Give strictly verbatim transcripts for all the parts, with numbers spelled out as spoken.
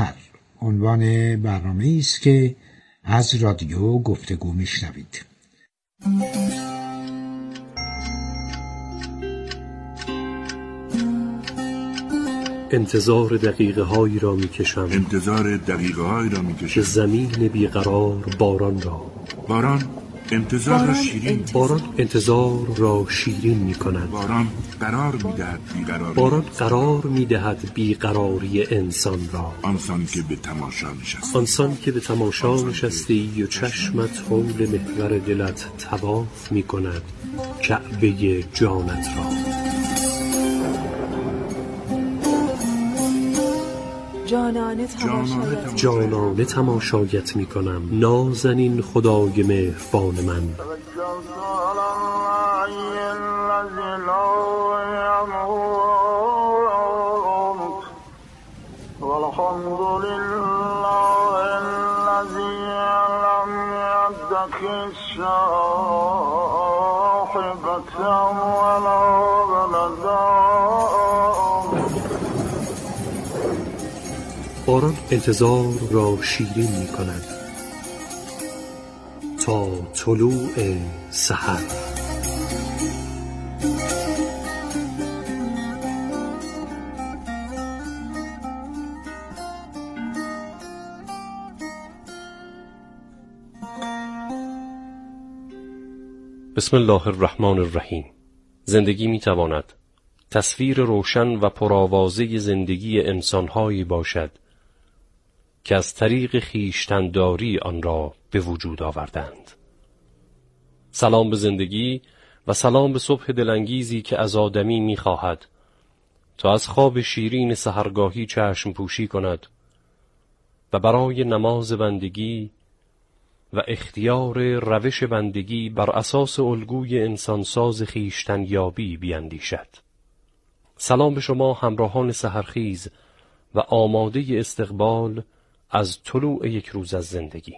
عنوان برنامه است که از رادیو گفتگو میشنوید. انتظار دقیقه هایی را می کشم انتظار دقیقه هایی را می کشم که زمین بیقرار باران را باران انتظار باران را شیرین انتظار, باران انتظار را شیرین می کند. باران قرار می دهد بیقراری باران قرار می دهد بیقراری انسان را. آنسان که به تماشا نشستی آنسان که به تماشا نشستی و چشمت حول محور دلت طواف می کند کعبه جانت را. جانانه تماشایت, جانانه تماشایت می کنم نازنین خدای مهربان من. باران انتظار را شیرین می کند تا طلوع سحر. بسم الله الرحمن الرحیم. زندگی می تواند تصویر روشن و پرآوازه زندگی انسان‌هایی باشد که از طریق خویشتن‌داری آن را به وجود آوردند. سلام به زندگی و سلام به صبح دلانگیزی که از آدمی می‌خواهد تا از خواب شیرین سحرگاهی چشم پوشی کند و برای نماز بندگی و اختیار روش بندگی بر اساس الگوی انسانساز خویشتن‌یابی بیندیشد. سلام به شما همراهان سحرخیز و آماده استقبال از طلوع یک روز از زندگی.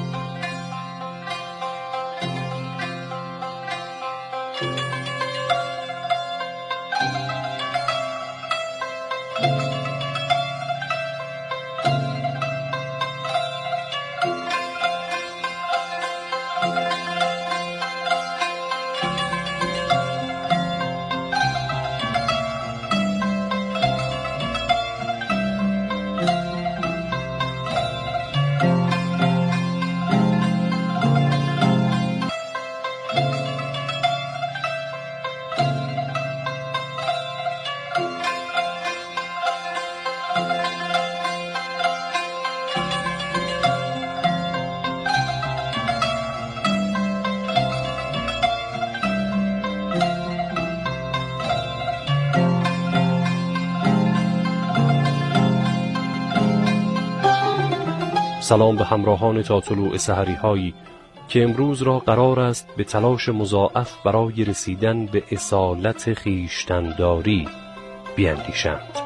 سلام به همراهان تا طلوع سحری هایی که امروز را قرار است به تلاش مضاعف برای رسیدن به اصالت خویشتن‌داری بیندیشند.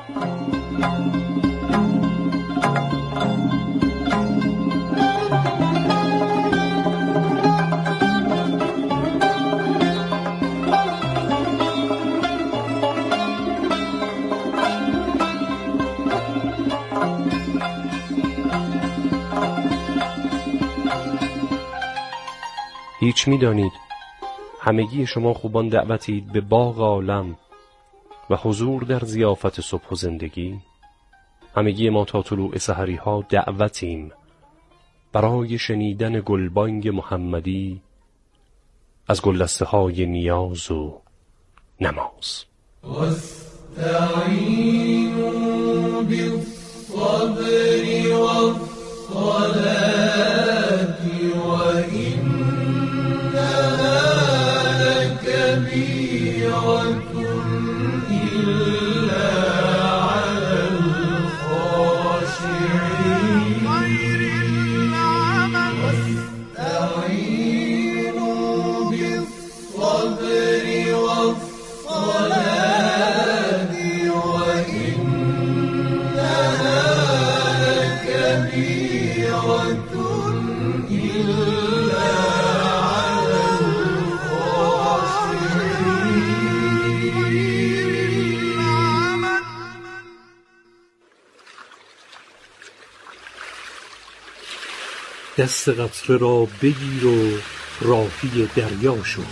هیچ می دانید همگی شما خوبان دعوتید به باغ عالم و حضور در ضیافت صبح و زندگی. همگی ما تا طلوع سحری ها دعوتیم برای شنیدن گلبانگ محمدی از گلدسته های نیاز و نماز. واستعینوا بالصبر والصلاة دست قطره را بگیر و راهی دریا شو.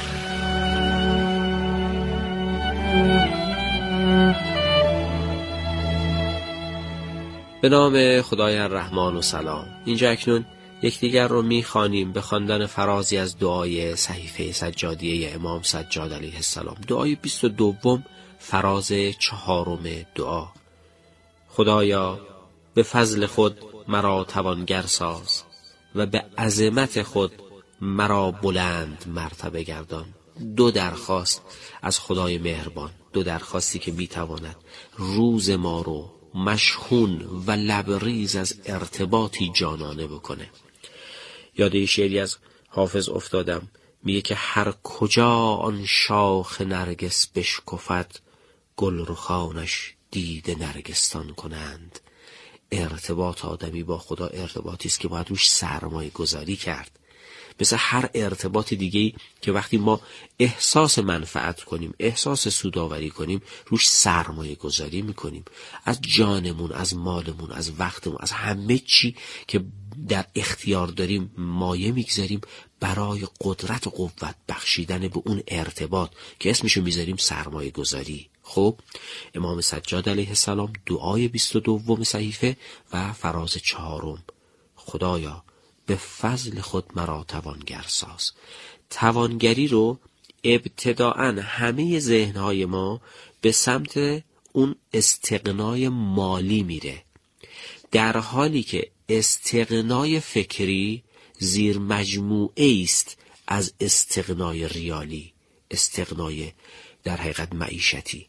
به نام خدای الرحمن و سلام. اینجا اکنون یکدیگر رو میخوانیم به خواندن فرازی از دعای صحیفه سجادیه امام سجاد علیه السلام. دعای بیست و دوم، فراز چهارم دعا. خدایا به فضل خود مرا توانگر ساز و به عظمت خود مرا بلند مرتبه گردان. دو درخواست از خدای مهربان، دو درخواستی که میتواند روز ما رو مشحون و لبریز از ارتباطی جانانه بکنه. یاد شعری از حافظ افتادم، میگه که هر کجا آن شاخ نرگس بشکفد، گل رخانش دید نرگستان کنند. ارتباط آدمی با خدا ارتباطی است که باید روش سرمایه گذاری کرد. مثل هر ارتباط دیگه‌ای که وقتی ما احساس منفعت کنیم، احساس سودآوری کنیم، روش سرمایه گذاری میکنیم. از جانمون، از مالمون، از وقتمون، از همه چی که در اختیار داریم مایه میگذاریم برای قدرت و قوت بخشیدن به اون ارتباط که اسمشو میذاریم سرمایه گذاری. خب امام سجاد علیه السلام دعای بیست و دوم صحیفه و فراز چهارم. خدایا به فضل خود مرا توانگر ساز. توانگری رو ابتداعاً همه ذهنهای ما به سمت اون استغنای مالی میره، در حالی که استغنای فکری زیر مجموعه است از استغنای ریالی، استغنای در حقیقت معیشتی.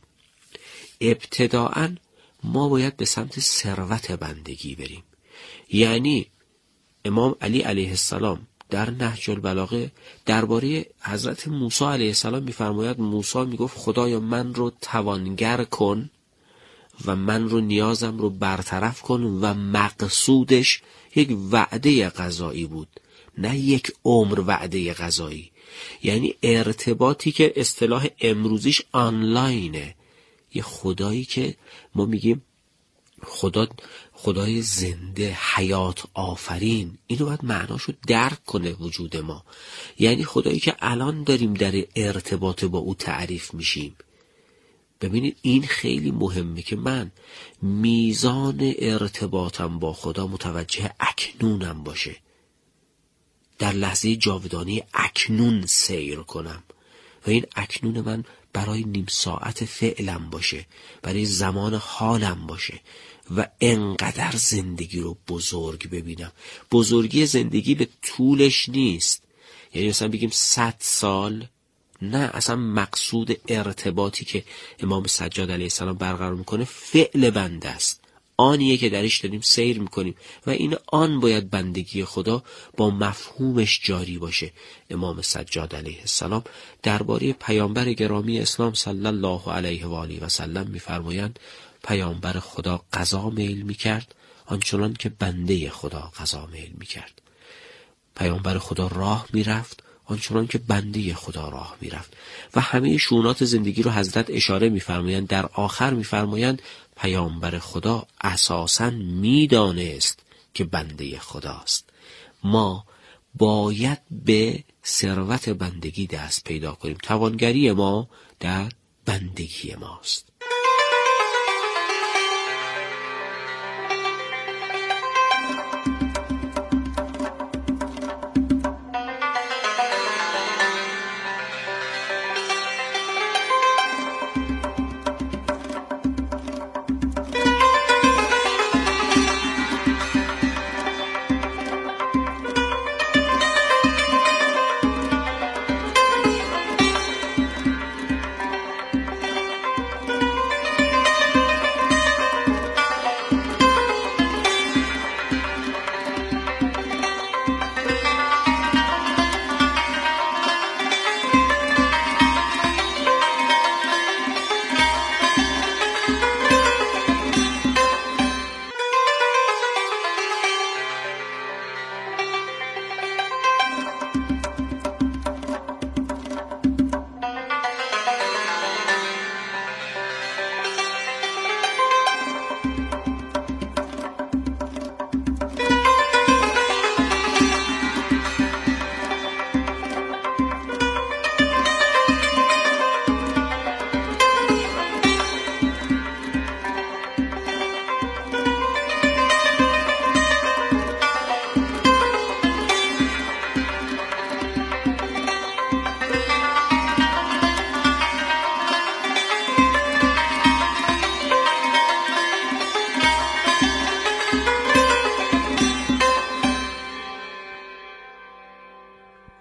ابتداعاً ما باید به سمت ثروت بندگی بریم. یعنی امام علی علیه السلام در نهج البلاغه درباره حضرت موسی علیه السلام می‌فرماید، موسی میگفت خدایا من رو توانگر کن و من رو نیازم رو برطرف کن، و مقصودش یک وعده قضایی بود، نه یک عمر وعده قضایی. یعنی ارتباطی که اصطلاح امروزیش آنلاینه، یه خدایی که ما میگیم خدا خدای زنده، حیات آفرین. اینو باید معناشو درک کنه وجود ما. یعنی خدایی که الان داریم در ارتباط با او تعریف میشیم. ببینید این خیلی مهمه که من میزان ارتباطم با خدا متوجه اکنونم باشه، در لحظه جاودانی اکنون سیر کنم و این اکنون من برای نیم ساعت فعلم باشه، برای زمان حالم باشه و انقدر زندگی رو بزرگ ببینم. بزرگی زندگی به طولش نیست، یعنی مثلا بگیم صد سال، نه، اصلا مقصود ارتباطی که امام سجاد علیه السلام برقرار میکنه فعل بنده است، آنیه که درش داریم سیر میکنیم و این آن باید بندگی خدا با مفهومش جاری باشه. امام سجاد علیه السلام درباره پیامبر گرامی اسلام صلی الله علیه و آله و سلم میفرمایند پیامبر خدا قضا میل میکرد آنچنان که بنده خدا قضا میل میکرد. پیامبر خدا راه میرفت آنچنان که بنده خدا راه میرفت و همه شؤونات زندگی رو حضرت اشاره میفرمایند. در آخر میفرمایند پیامبر خدا اساساً میدانست که بنده خداست. ما باید به ثروت بندگی دست پیدا کنیم. توانگری ما در بندگی ماست.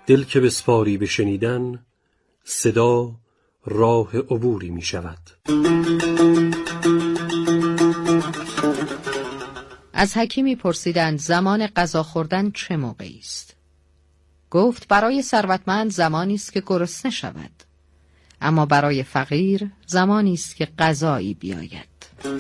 دل که بسپاری به شنیدن، صدا راه عبوری می شود. از حکیمی پرسیدند زمان غذا خوردن چه موقعی است؟ گفت برای ثروتمند زمانی است که گرسنه شود، اما برای فقیر زمانی است که غذایی بیاید.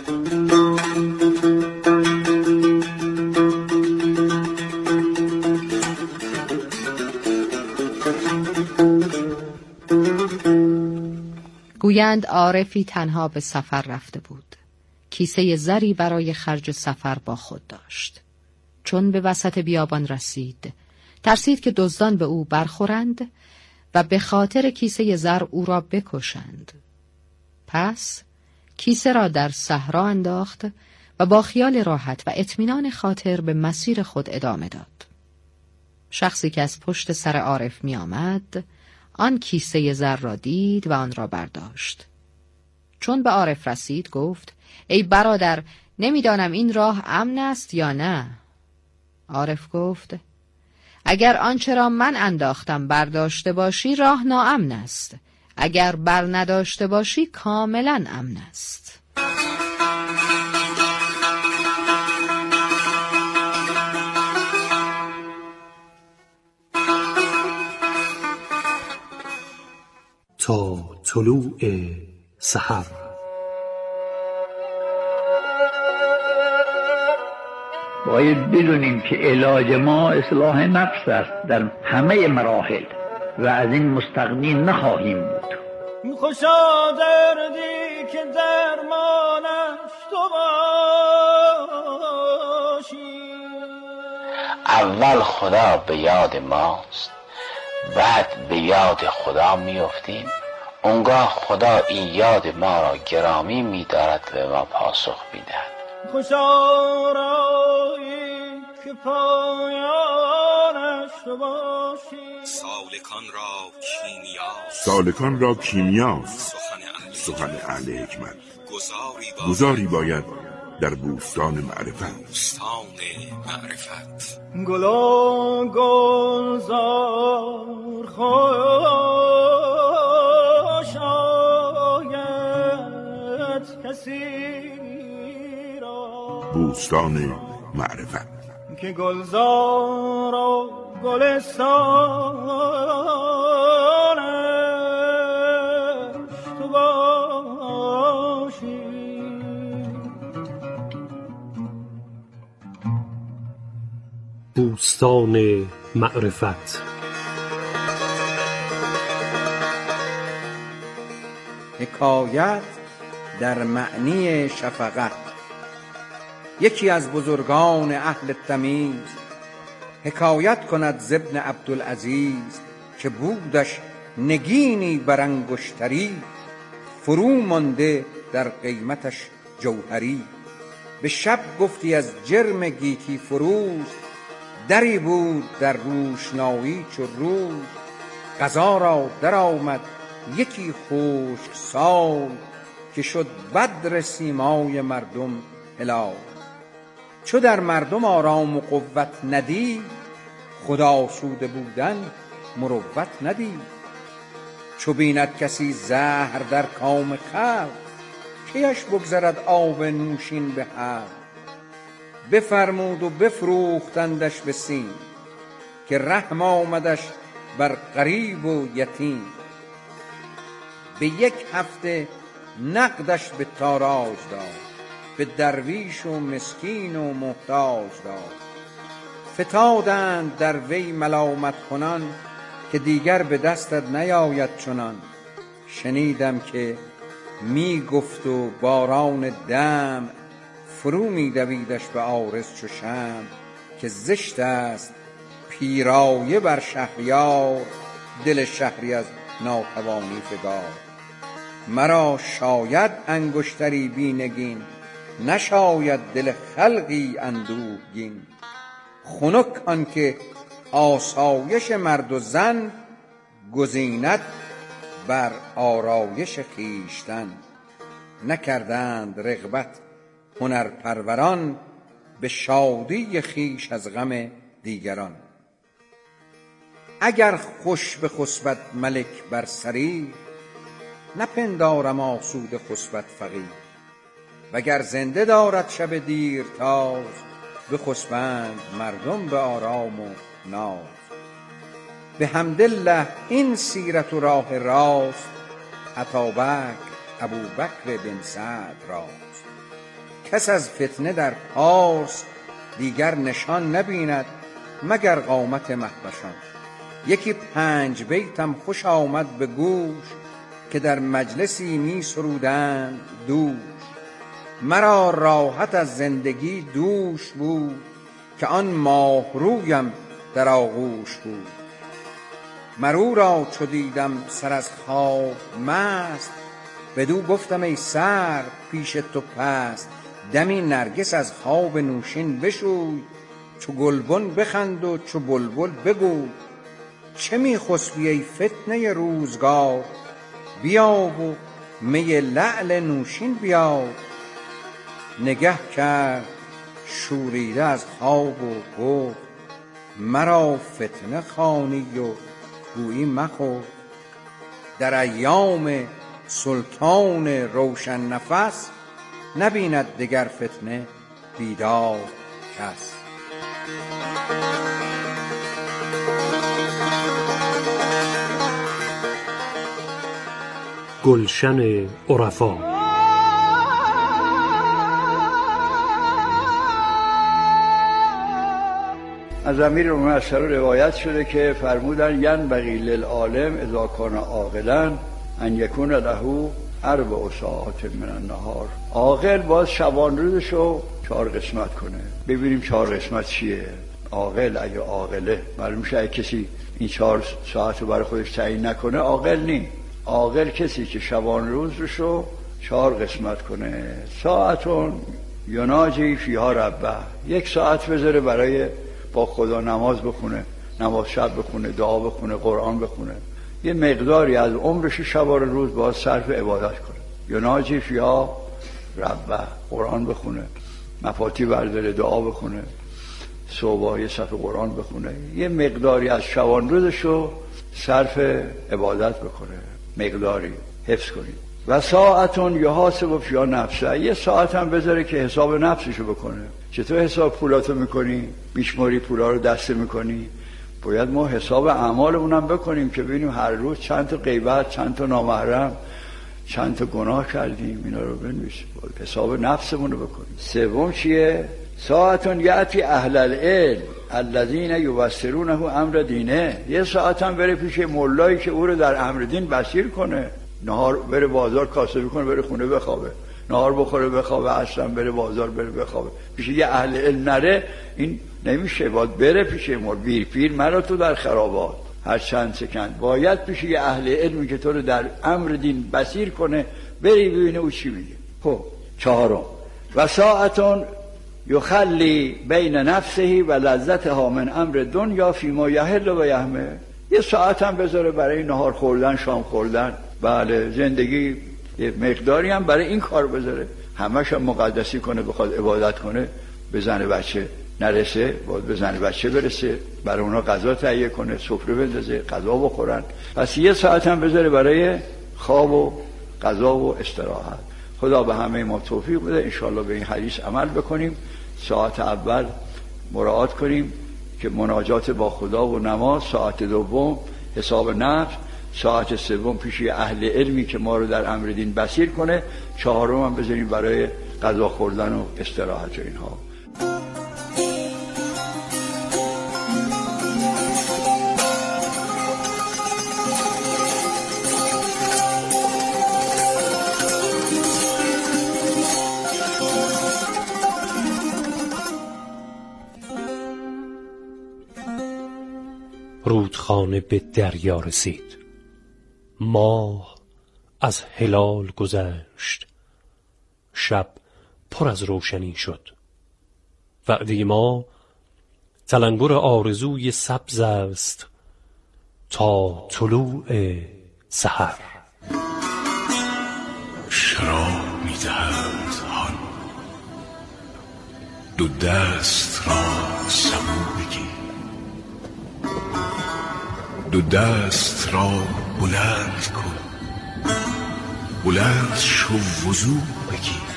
گویند عارفی تنها به سفر رفته بود. کیسه زری برای خرج سفر با خود داشت. چون به وسط بیابان رسید، ترسید که دزدان به او برخورند و به خاطر کیسه زر او را بکشند. پس کیسه را در صحرا انداخت و با خیال راحت و اطمینان خاطر به مسیر خود ادامه داد. شخصی که از پشت سر عارف می آمد، آن کیسه زر را دید و آن را برداشت. چون به عارف رسید گفت: ای برادر، نمیدانم این راه امن است یا نه. عارف گفت: اگر آنچه را من انداختم برداشته باشی راه ناامن است، اگر بر نداشته باشی کاملا امن است. تا طلوع سحر. باید بدونیم که علاج ما اصلاح نفس است در همه مراحل و از این مستغنی نخواهیم بود. خوشا دردی که درمانش تو باشی. اول خدا به یاد ماست، بعد به یاد خدا میافتیم. اونگاه خدا این یاد ما را گرامی می‌دارد و ما پاسخ می‌دهد. خوشا رایی که پایانش تو باشی. سالکان را کیمیاست، سالکان را کیمیاست سخن اهل حکمت. گذاری باید در بوستان معرفت. بوستان معرفت. گلا گلزار خوش آید کسی را. بوستان معرفت که گلزار و گلستانش تو باشی. بوستان معرفت. حکایت در معنی شفقت. یکی از بزرگان اهل تمیز حکایت کند ز ابن عبدالعزیز که بودش نگینی بر انگشتری، فرو مانده در قیمتش جوهری. به شب گفتی از جرم گیتی فروز، دری بود در روشنایی چو روز. قضا را در آمد یکی خشک سال، که شد بدر سیمای مردم هلال. چو در مردم آرام و قوت ندید، خدا آسوده بودن مروت ندید. چو بیند کسی زهر در کام خلق، کیش بگذرد آب نوشین به حلق. بفرمود و بفروختندش به سیم، که رحم آمدش بر غریب و یتیم. به یک هفته نقدش به تاراج داد، به درویش و مسکین و محتاج داد. فتادند در وی ملامت کنان، که دیگر به دستت نیاید چنان. شنیدم که می گفت و باران دم، فرو می دویدش به عارض چو شمع. که زشت است پیرایه بر شهریار، دل شهری از ناتوانی فگار. مرا شاید انگشتری بی نگین، نشاید دل خلقی اندوهگین. خنک آن که آسایش مرد و زن، گزیند بر آرایش خویشتن. نکردند رغبت هنرپروران، به شادی خویش از غم دیگران. اگر خوش به خسبت ملک بر سری، نپندارم آسوده خسبت فقیر. وگر زنده دارد شب دیرتاز، بخسبند مردم به آرام و ناز. به حمدالله این سیرت و راه راست، اتابک ابوبکر بن سعد راست. کس از فتنه در پارس دیگر نشان نبیند، مگر قامت مهوشان. یکی پنج بیتم خوش آمد به گوش، که در مجلسی می سرودند دوش. مرا راحت از زندگی دوش بود، که آن ماه رویم در آغوش بود. مرو را چو دیدم سر از خواب مست، بدو گفتم ای سر پیش تو پست. دمی نرگس از خواب نوشین بشوی، چو گلبن بخند و چو بلبل بگوی. چه می خسبی ای فتنه روزگار، بیا و می لعل نوشین بیار. نگه کرد شوریده از خواب و گفت، مرا فتنه خوانی و گویی مخفت. در ایام سلطان روشن نفس، نبیند دگر فتنه بیدار کس. گلشن عرفا. از امیر المؤمنین روایت شده که فرمودن ینبغی للعالم اذا کان عاقلا ان یکون له اربع ساعات من النهار. عاقل باز شبان روزشو چهار قسمت کنه. ببینیم چهار قسمت چیه. عاقل اگه عاقله، معلوم میشه اگه کسی این چهار ساعت رو برای خودش تعیین نکنه عاقل نی. عاقل کسی که شبان روزشو چهار قسمت کنه. ساعتون یناجی فیها ربه، یک ساعت بذاره برای با خدا نماز بخونه، نماز شب بخونه، دعا بخونه، قرآن بخونه. یه مقداری از عمرش شبان روز باید صرف عبادت کنه. یناجی فیها ربه، قرآن بخونه، مفاتی برداره، دعا بخونه، صبح یه صفحه قرآن بخونه. یه مقداری از شبان روزشو صرف عبادت بکنه، مقداری حفظ کنید. و ساعتون یحاسب فیها نفسه، یه ساعت هم بذاره که حساب نفسشو بکنه. چطور حساب پولاتو میکنی؟ میشماری پولا رو دسته میکنی؟ باید ما حساب اعمالمون هم بکنیم که ببینیم هر روز چند تا غیبت، چند تا نامحرم، چند تا گناه کردیم، اینا رو بنویسیم، حساب نفسمون رو بکنیم. سوم چیه؟ ساعتون یأتی اهل العلم الذین یبصرونه امر دینه، یه ساعت هم بره پیش مولایی که او رو در امر دین بصیر کنه. نهار بره بازار کاسبی کنه، بره خونه بخوابه، نهار بخوره بخوابه، اصلا بره بازار بره بخوابه. پیش یه اهل علم نره این نمیشه. باید بره پیش مول. بیر پیر مرا تو در خرابات هر چند سکند. باید پیش یه اهل علمی که تو رو در امر دین بصیر کنه، بری ببینه او چی میگه. خب چهارم و ساعتون یخلی بین نفسه و لذتها من امر دنیا فیما یحل و یحمه، یه ساعت هم بذاره برای نهار خوردن، شام خوردن، بله زندگی یه مقداری هم برای این کار بذاره. همش هم مقدسی کنه، بخواد عبادت کنه، به زن بچه نرسه باید به زن بچه برسه، برای اونا غذا تهیه کنه، سفره بندازه، غذا بخورن. پس یه ساعت هم بذاره برای خواب و غذا و استراحت. خدا به همه ما توفیق بده انشاءالله به این حدیث عمل بکنیم. ساعت اول مراعات کنیم که مناجات با خدا و نماز، ساعت دوم حساب نفس، ساعت سوم پیش اهل علمی که ما رو در امر دین بصیر کنه، چهارم هم بذاریم برای غذا خوردن و استراحت و اینها. رودخانه به دریا رسید. ماه از هلال گذشت. شب پر از روشنی شد. وعده ما تلنگر آرزوی سبز است تا طلوع سحر. شراب می‌دهد آن دو دست را سبو بگیر، دو دست را بلند کن، بلند شو وضو بگیر.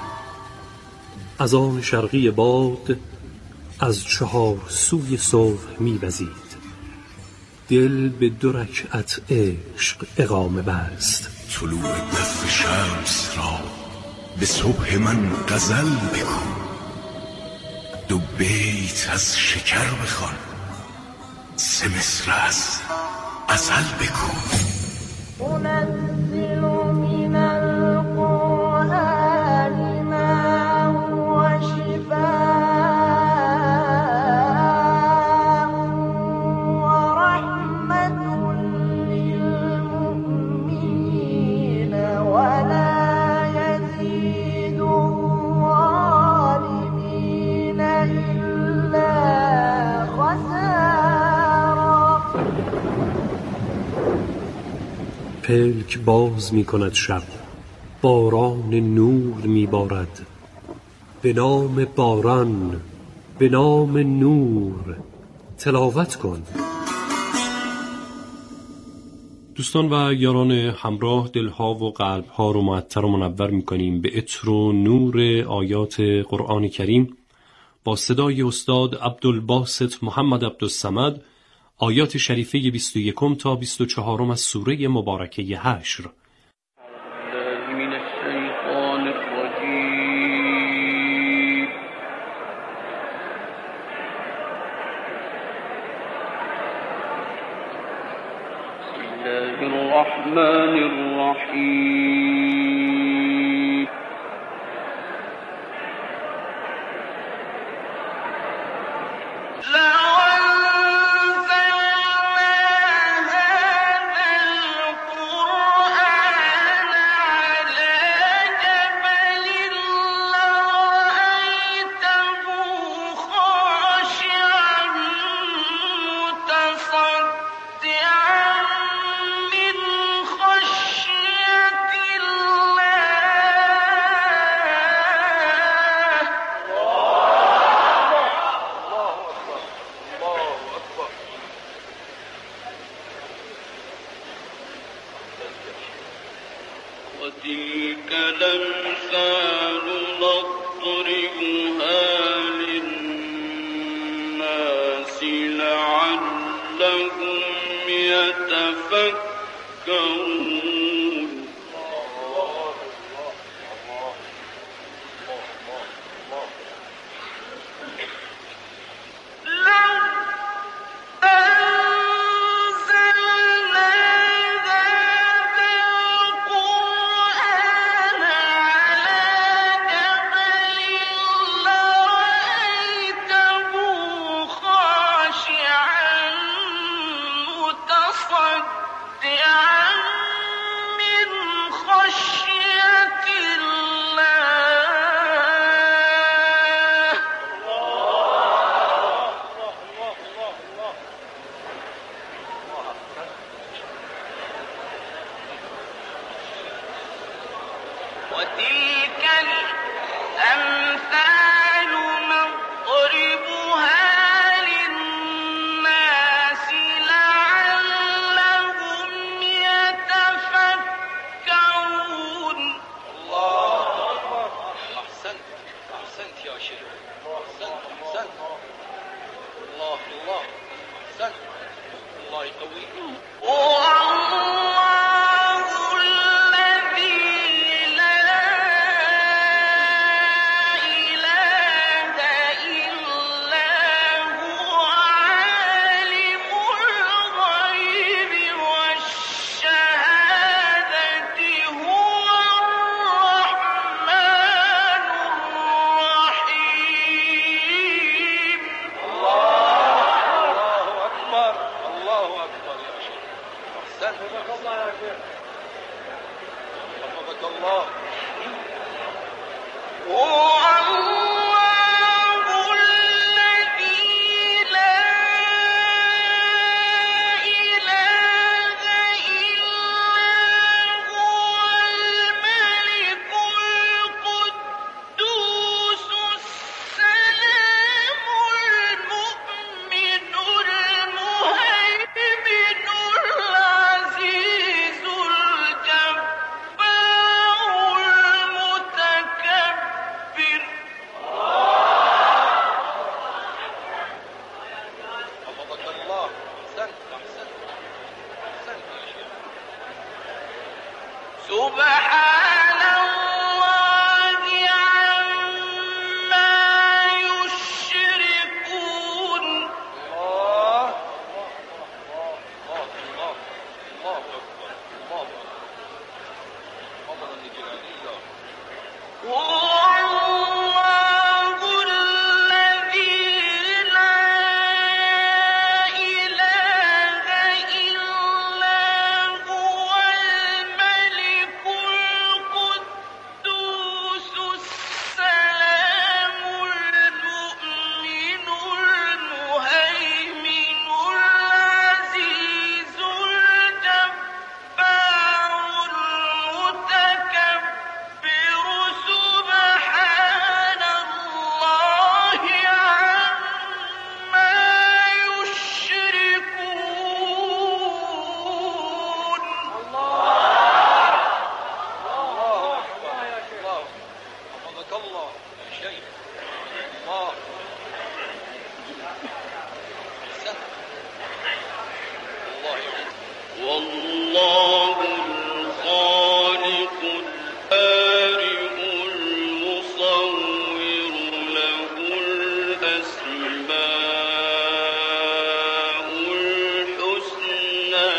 از آن شرقی باد از چهار سوی صبح می‌وزید. دل به دو رکعت عشق اقامه بست. طلوع بدر شمس را به صبح من غزل بگو، دو بیت از شکر بخوان، سه مصر از غزل بگو. منزل من القرآن ما هو شفاء ورحمة للمؤمنين ولا يزيد الظالمين إلا خسارا. پلک باز می کند شب، باران نور می بارد. به نام باران، به نام نور تلاوت کن. دوستان و یاران همراه، دلها و قلبها رو معطر و منور می کنیم به عطر و نور آیات قرآن کریم با صدای استاد عبدالباسط محمد عبدالصمد. آیات شریفه بیست و یکم تا بیست و چهارم از سوره مبارکه حشر. من الشیطان الرجیم. بسم الله الرحمن الرحیم. وتلك الأمثال نضربها للناس لعلهم يتفكرون. وتلك الأمثال نضربها للناس لعلهم يتفكرون. الله أكبر. أحسنت أحسنت يا شيخ، أحسنت أحسنت. الله الله أحسنت. الله يقويك. المؤمن المهيمن سبحان الله عما يشركون. الله الله الله الله الله أكبر الله أكبر الله الجلالي. والله الخالق البارئ المصور له الأسماء الحسنى.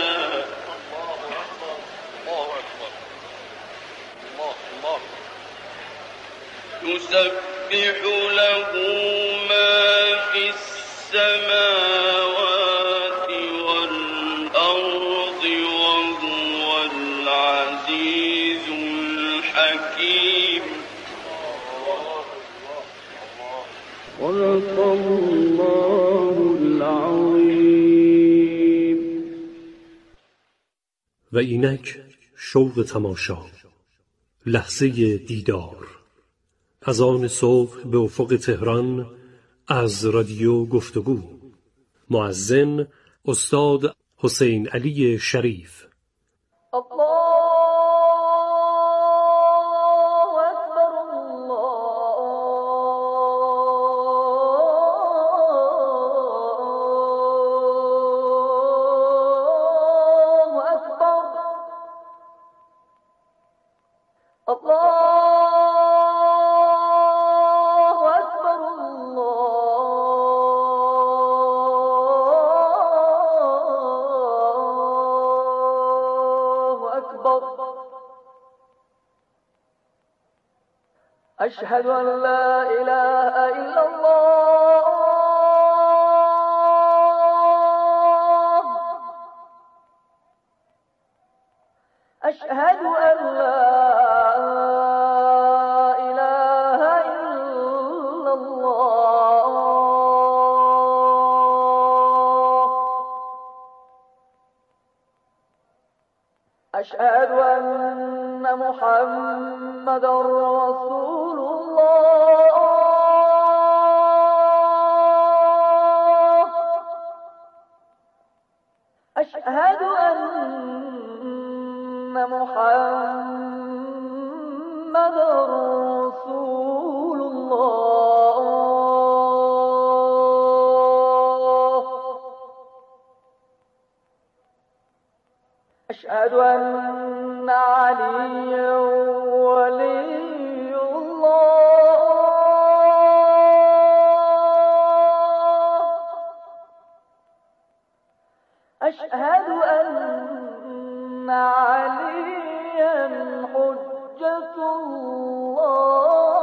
الله أكبر الله الله. يسبح له ما في السماوات والأرض وهو العزيز الحكيم. صدق الله العظيم. و اینک شوق تماشا، لحظه دیدار، از آن صبح به افق تهران از رادیو گفتگو. مؤذن استاد حسین علی شریف. أشهد أن لا إله إلا الله. أشهد أن لا إله إلا الله. أشهد أن محمد رسول الله. أشهد أن محمد رسول الله. أشهد أن عليا ولي الله. أشهد أن عليا حجة الله.